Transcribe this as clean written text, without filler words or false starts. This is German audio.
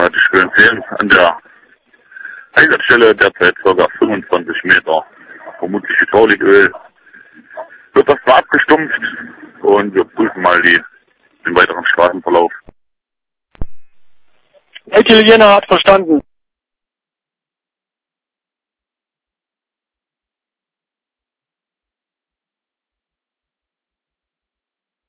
hatte ich für empfehlen. An der Einsatzstelle derzeit ca. 25 Meter. Vermutlich Hydrauliköl. Wird das zwar abgestumpft und wir prüfen mal den weiteren Straßenverlauf. Ecke Jena hat verstanden.